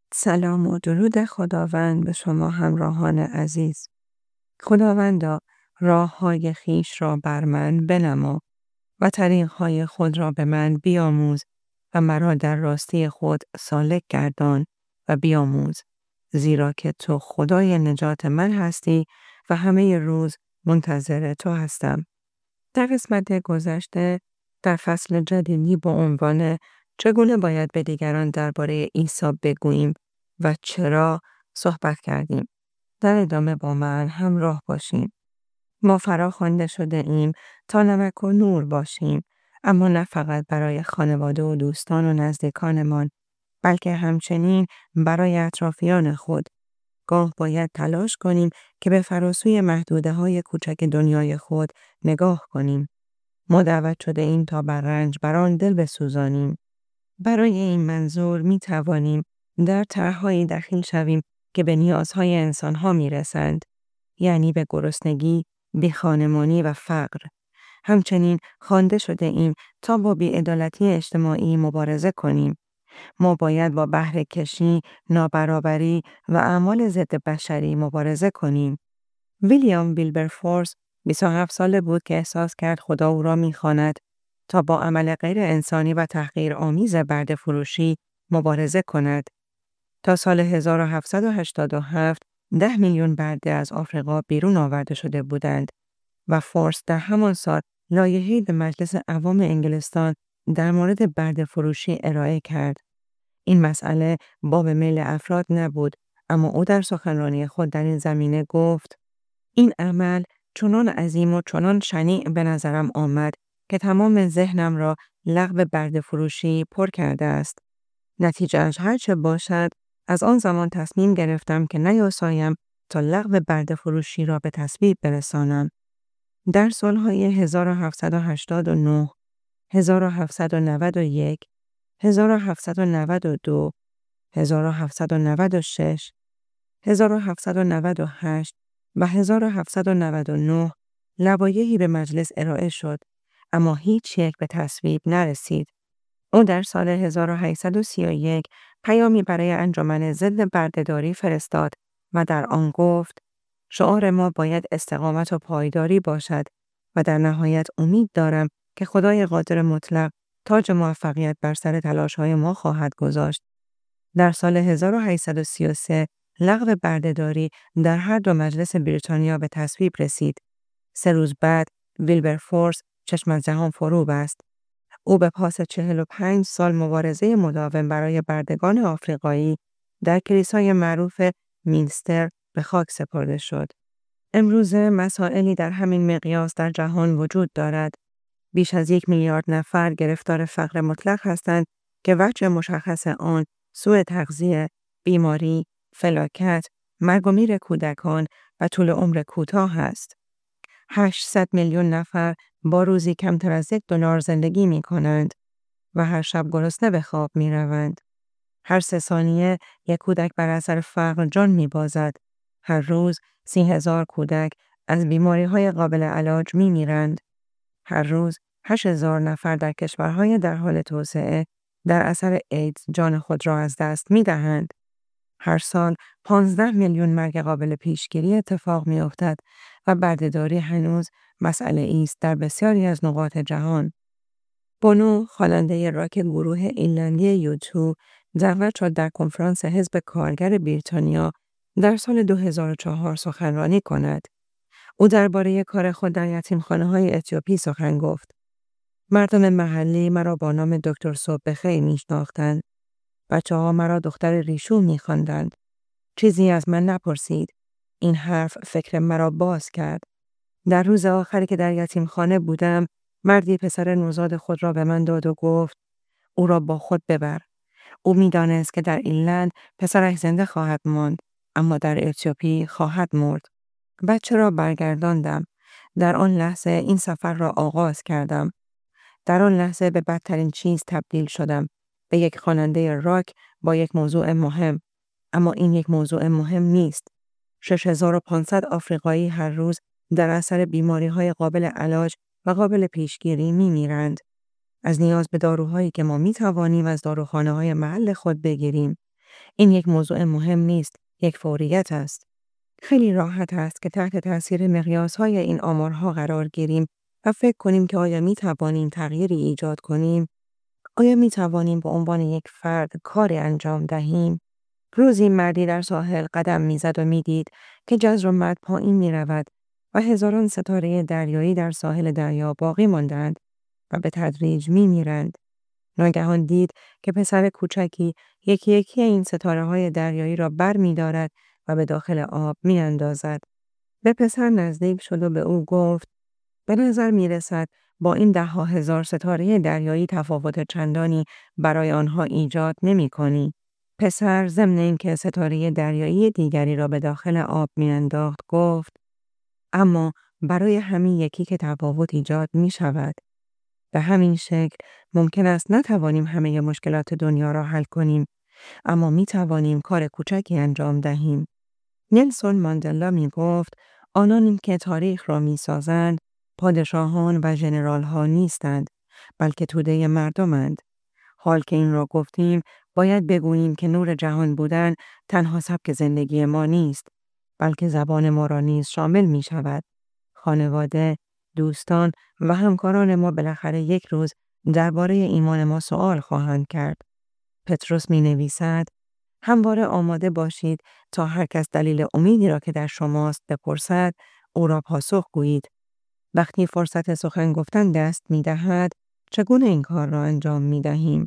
سلام و درود خداوند به شما همراهان عزیز. خداوندا، راه‌های خویش را بر من بنما و طریق‌های خود را به من بیاموز و مرا در راستی خود سالک گردان و بیاموز، زیرا که تو خدای نجات من هستی و همه روز منتظر تو هستم. در قسمت گذشته در فصل جدیدی با عنوان چگونه باید به دیگران درباره عیسی بگوییم و چرا صحبت کردیم. در ادامه با من همراه باشیم. ما فراخوانده شده ایم تا نمک و نور باشیم، اما نه فقط برای خانواده و دوستان و نزدیکانمان، بلکه همچنین برای اطرافیان خود. گاه باید تلاش کنیم که به فراسوی محدوده‌های کوچک دنیای خود نگاه کنیم. ما دعوت شده ایم تا بر رنج بر آن دل بسوزانیم. برای این منظور می توانیم در طرح‌هایی دخیل شویم که به نیازهای انسان‌ها می رسند، یعنی به گرسنگی، بی‌خانمانی و فقر. همچنین خوانده شده ایم تا با بی‌عدالتی اجتماعی مبارزه کنیم. ما باید با بهره‌کشی، نابرابری و اعمال ضد بشری مبارزه کنیم. ویلیام ویلبرفورس 27 ساله بود که احساس کرد خدا او را می‌خواند تا با عمل غیر انسانی و تحقیرآمیز برده فروشی مبارزه کند. تا سال 1787 10 میلیون برده از آفریقا بیرون آورده شده بودند و فورس در همان سال لایحه‌ای به مجلس عوام انگلستان در مورد برده فروشی ارائه کرد. این مسئله باب میل افراد نبود، اما او در سخنرانی خود در این زمینه گفت: این عمل چنان عظیم و چنان شنیع به نظرم آمد که تمام ذهنم را لغو برده فروشی پر کرده است. نتیجه‌اش هرچه باشد، از آن زمان تصمیم گرفتم که نیاسایم تا لغو برده فروشی را به تصویب برسانم. در سالهای 1789، 1791، 1792، 1796، 1798 و 1799 لوایحی به مجلس ارائه شد، اما هیچ یک به تصویب نرسید. او در سال 1831 پیامی برای انجمن ضد بردهداری فرستاد و در آن گفت: شعار ما باید استقامت و پایداری باشد و در نهایت امید دارم که خدای قادر مطلق تاج موفقیت بر سر تلاش‌های ما خواهد گذاشت. در سال 1833 لغو بردهداری در هر دو مجلس بریتانیا به تصویب رسید. 3 روز بعد ویلبرفورس چشم از جهان فرو بست. او به پاس 45 سال مبارزه مداوم برای بردگان آفریقایی در کلیسای معروف مینستر به خاک سپرده شد. امروزه مسائلی در همین مقیاس در جهان وجود دارد. بیش از 1 میلیارد نفر گرفتار فقر مطلق هستند که وجه مشخص آن سوء تغذیه، بیماری، فلاکت، مرگ و میر کودکان و طول عمر کوتاه است. 800 میلیون نفر با روزی کمتر از $1 زندگی می کنند و هر شب گرسنه به خواب می روند. هر 3 ثانیه یک کودک بر اثر فقر جان می بازد. هر روز 30,000 کودک از بیماری‌های قابل علاج می میرند. هر روز 8,000 نفر در کشورهای در حال توسعه در اثر ایدز جان خود را از دست می دهند. هر سال 15 میلیون مرگ قابل پیشگیری اتفاق می افتد و بردهداری هنوز مسئله است در بسیاری از نقاط جهان. بونو، خواننده راک گروه ایرلندی U2، دعوت شد در کنفرانس حزب کارگر بریتانیا در سال 2004 سخنرانی کند. او درباره کار خود در یتیمخانه‌های اتیوپی سخن گفت. مردم محلی مرا با نام دکتر صبح بخیر می‌شناختند. بچه‌ها مرا دختر ریشو می‌خواندند. چیزی از من نپرسید. این حرف فکر مرا باز کرد. در روز آخری که در یتیمخانه بودم، مردی پسر نوزاد خود را به من داد و گفت: او را با خود ببر. او می‌دانست که در ایرلند پسرش زنده خواهد ماند، اما در اتیوپی خواهد مرد. بچه را برگرداندم. در آن لحظه این سفر را آغاز کردم. در آن لحظه به بدترین چیز تبدیل شدم. به یک خواننده راک با یک موضوع مهم. اما این یک موضوع مهم نیست. 6500 آفریقایی هر روز در اثر بیماری‌های قابل علاج و قابل پیشگیری می‌میرند. از نیاز به داروهایی که ما می‌توانیم از داروخانه‌های محل خود بگیریم. این یک موضوع مهم نیست، یک فوریت است. خیلی راحت است که تحت تاثیر مقیاس‌های این آمارها قرار گیریم و فکر کنیم که آیا می توانیم تغییری ایجاد کنیم؟ آیا می توانیم به عنوان یک فرد کاری انجام دهیم؟ روزی مردی در ساحل قدم میزد و میدید که جزر و مد پایین می رود و هزاران ستاره دریایی در ساحل دریا باقی ماندند و به تدریج می میرند. ناگهان دید که پسر کوچکی یکی یکی این ستاره های دریایی را بر می دارد و به داخل آب می اندازد. به پسر نزدیک شد و به او گفت: به نظر می رسد با این 10,000 ستاره دریایی تفاوت چندانی برای آنها ایجاد نمی کنی. پسر ضمن اینکه ستاره دریایی دیگری را به داخل آب می انداخت گفت: اما برای همین یکی که تفاوت ایجاد می شود. به همین شکل ممکن است نتوانیم همه مشکلات دنیا را حل کنیم، اما می توانیم کار کوچکی انجام دهیم. نلسون ماندلا می گفت: آنانی که تاریخ را می سازند، پادشاهان و ژنرال ها نیستند، بلکه توده مردمند. حال که این را گفتیم، باید بگوییم که نور جهان بودن تنها سبک زندگی ما نیست، بلکه زبان ما را نیز شامل می شود. خانواده، دوستان و همکاران ما بالاخره یک روز درباره ایمان ما سوال خواهند کرد. پتروس می نویسد: همواره آماده باشید تا هر کس دلیل امیدی را که در شماست بپرسد، او را پاسخ گویید. وقتی فرصت سخن گفتن دست می دهد، چگونه این کار را انجام می دهیم؟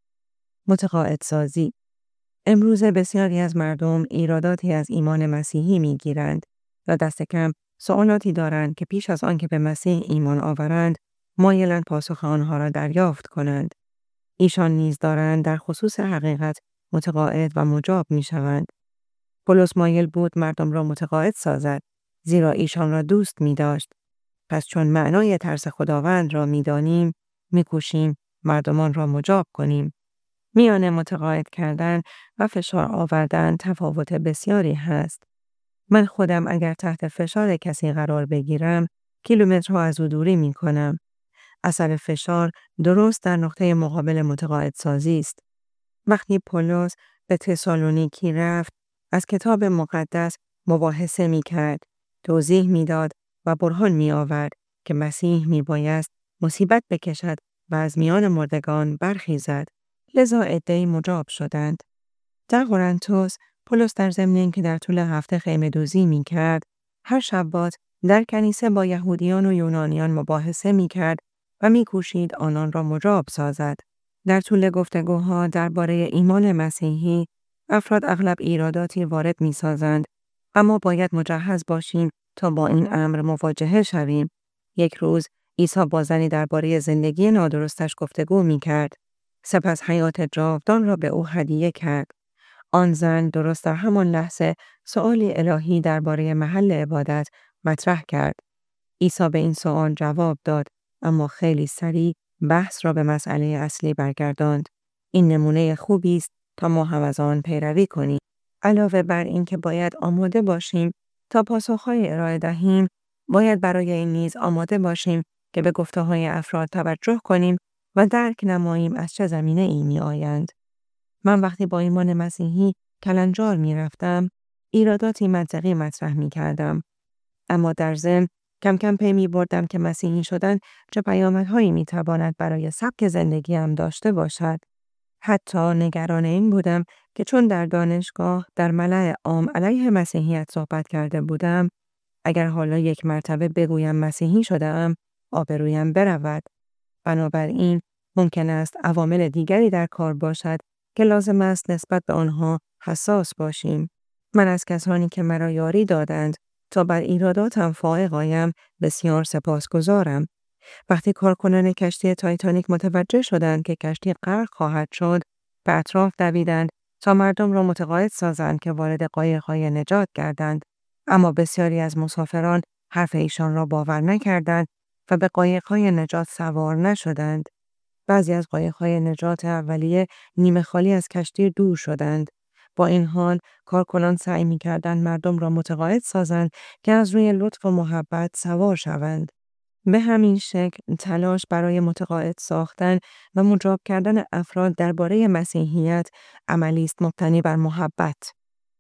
متقاعد سازی. امروز بسیاری از مردم ایراداتی از ایمان مسیحی می گیرند و دست کم سوالاتی دارند که پیش از آن که به مسیح ایمان آورند، مایلند پاسخ آنها را دریافت کنند. ایشان نیز دارند در خصوص حقیقت متقاعد و مجاب می شوند. پولس مایل بود مردم را متقاعد سازد، زیرا ایشان را دوست می داشت. پس چون معنای ترس خداوند را می دانیم، می کوشیم مردمان را مجاب کنیم. میان متقاعد کردن و فشار آوردن تفاوت بسیاری هست. من خودم اگر تحت فشار کسی قرار بگیرم، کیلومترها از او دوری می کنم. اثر فشار درست در نقطه مقابل متقاعد سازی است. وقتی پولس به تسالونیکی رفت، از کتاب مقدس مباحثه می کرد، توضیح می داد و برهان می آورد که مسیح می بایست مصیبت بکشد و از میان مردگان برخیزد. لذا عده‌ای مجاب شدند. در قرنتس، پولس در ضمن اینکه در طول هفته خیمه‌دوزی می کرد، هر شبات در کنیسه با یهودیان و یونانیان مباحثه می کرد و می کوشید آنان را مجاب سازد. در طول گفتگوها درباره ایمان مسیحی، افراد اغلب ایراداتی وارد می سازند، اما باید مجهز باشیم تا با این امر مواجهه شویم. یک روز، عیسی با زنی درباره زندگی نادرستش گفتگو می کرد. سپس حیات جاودان را به او هدیه کرد. آن زن درست در همان لحظه سؤالی الهی درباره محل عبادت مطرح کرد. عیسی به این سؤال جواب داد، اما خیلی سریع بحث را به مسئله اصلی برگرداند. این نمونه خوبی است تا ما هم از آن پیروی کنیم. علاوه بر این که باید آماده باشیم تا پاسخهای ارائه دهیم، باید برای این نیز آماده باشیم که به گفته‌های افراد توجه کنیم و درک نماییم از چه زمینه ای می آیند. من وقتی با ایمان مسیحی کلنجار می رفتم، ایراداتی منطقی مطرح می کردم. اما در ضمن کم کم پی می بردم که مسیحی شدن چه پیامدهایی می تواند برای سبک زندگیم داشته باشد. حتی نگران این بودم که چون در دانشگاه در ملأ عام علیه مسیحیت صحبت کرده بودم، اگر حالا یک مرتبه بگویم مسیحی شده‌ام، آبرویم برود. بنابراین ممکن است عوامل دیگری در کار باشد که لازم است نسبت به آنها حساس باشیم. من از کسانی که مرا یاری دادند تا بر ایراداتم فائق آیم بسیار سپاسگزارم. وقتی کارکنان کشتی تایتانیک متوجه شدند که کشتی غرق خواهد شد، به اطراف دویدند تا مردم را متقاعد سازند که وارد قایق‌های نجات گردند. اما بسیاری از مسافران حرف ایشان را باور نکردند و به قایق‌های نجات سوار نشدند. بعضی از قایق‌های نجات اولیه نیمه خالی از کشتی دور شدند. با این حال کارکنان سعی می‌کردند مردم را متقاعد سازند که از روی لطف و محبت سوار شوند. به همین شکل تلاش برای متقاعد ساختن و مجاب کردن افراد درباره مسیحیت عملی است مبتنی بر محبت.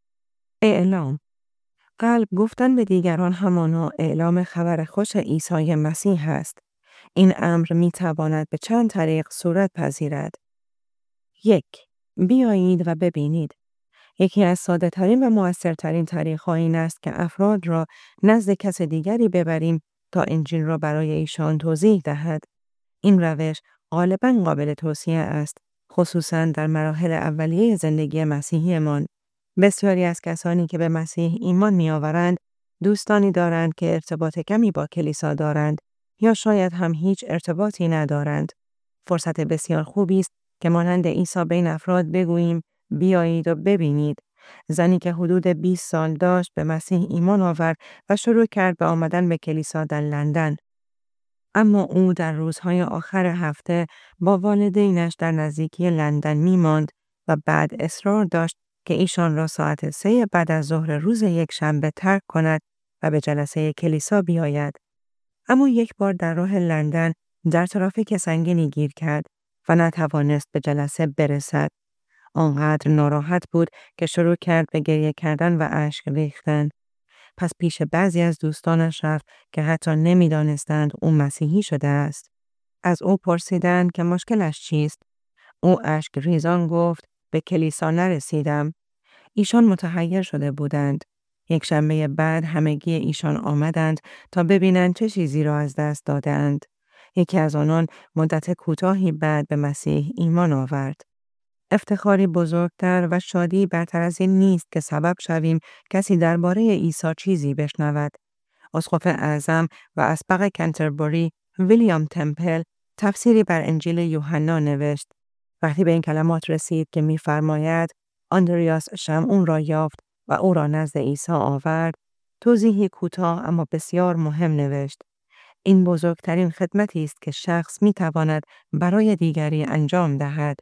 اعلام: قلب گفتن به دیگران همانا اعلام خبر خوش عیسی مسیح است. این امر می تواند به چند طریق صورت پذیرد. 1. بیایید و ببینید. یکی از ساده ترین و مؤثرترین طریق‌ها این است که افراد را نزد کس دیگری ببریم تا انجیل را برای ایشان توضیح دهد. این روش غالباً قابل توصیه است، خصوصاً در مراحل اولیه زندگی مسیحیمان. بسیاری از کسانی که به مسیح ایمان می‌آورند، دوستانی دارند که ارتباط کمی با کلیسا دارند یا شاید هم هیچ ارتباطی ندارند. فرصت بسیار خوبی است که مانند عیسی بین افراد بگوییم: بیایید و ببینید. زنی که حدود 20 سال داشت به مسیح ایمان آورد و شروع کرد به آمدن به کلیسا در لندن. اما او در روزهای آخر هفته با والدینش در نزدیکی لندن می‌ماند و بعد اصرار داشت که ایشان را ساعت 3 بعد از ظهر روز یکشنبه ترک کند و به جلسه کلیسا بیاید. اما یک بار در راه لندن در ترافیک سنگینی گیر کرد و نتوانست به جلسه برسد. آنقدر ناراحت بود که شروع کرد به گریه کردن و اشک ریختن. پس پیش بعضی از دوستانش رفت که حتی نمی‌دانستند او مسیحی شده است. از او پرسیدند که مشکلش چیست. او اشک ریزان گفت: به کلیسا نرسیدم. ایشان متحیر شده بودند. یک شنبه بعد همگی ایشان آمدند تا ببینند چه چیزی را از دست دادند. یکی از آنان مدت کوتاهی بعد به مسیح ایمان آورد. افتخاری بزرگتر و شادی برتر از این نیست که سبب شویم کسی درباره عیسی چیزی بشنود. اسقف اعظم و اسبق کنتربری ویلیام تمپل تفسیری بر انجیل یوحنا نوشت. وقتی به این کلمات رسید که می‌فرماید آندریاس شمعون را یافت و او را نزد عیسی آورد، توضیحی کوتاه اما بسیار مهم نوشت. این بزرگترین خدمتی است که شخص می‌تواند برای دیگری انجام دهد.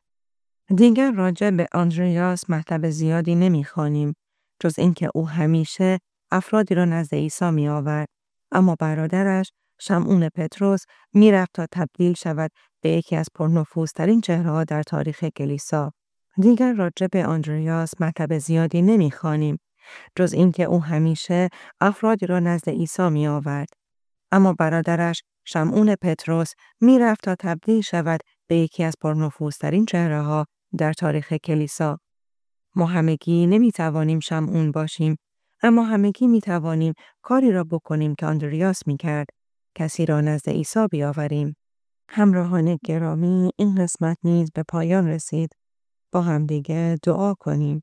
دیگر راجع به آندریاس مطلب زیادی نمی‌خوانیم، جز اینکه او همیشه افرادی را نزد عیسی می‌آورد، اما برادرش شمعون پطرس می‌رفت تا تبدیل شود به یکی از پرنفوذترین چهره‌ها در تاریخ کلیسا. دیگر راجع به آندریاس مطلب زیادی نمی‌خوانیم، جز اینکه او همیشه افرادی را نزد عیسی می‌آورد، اما برادرش شمعون پطرس می‌رفت تا تبدیل شود به یکی از پرنفوذترین چهره‌ها در تاریخ کلیسا. ما همگی نمی‌توانیم شمعون باشیم، اما همگی می‌توانیم کاری را بکنیم که آندریاس می‌کرد، کسی را نزد عیسی بیاوریم. همراهان گرامی، این قسمت نیز به پایان رسید. با همدیگه دعا کنیم.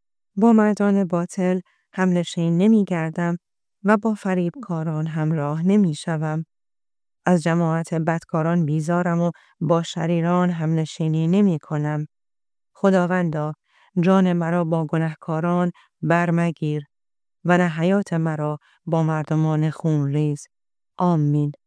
با مردان باطل همنشین نمی‌گردم و با فریبکاران همراه نمی‌شوم. از جماعت بدکاران بیزارم و با شریران همنشینی نمی‌کنم. خداوندا، جان مرا با گنهکاران برمگیر و نه حیات مرا با مردمان خونریز. آمین.